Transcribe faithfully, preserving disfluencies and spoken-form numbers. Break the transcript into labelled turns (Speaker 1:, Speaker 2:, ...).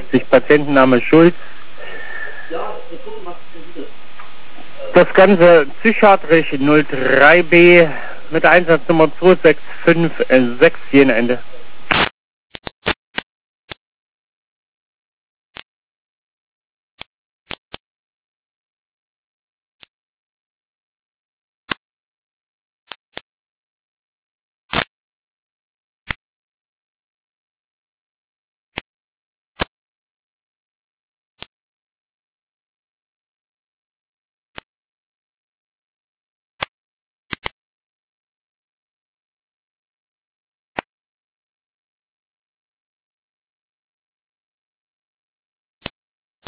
Speaker 1: fünfundsiebzig, Patientenname Schulz. Das Ganze psychiatrisch null drei B mit Einsatznummer zwei sechs fünf sechs, Jena Ende.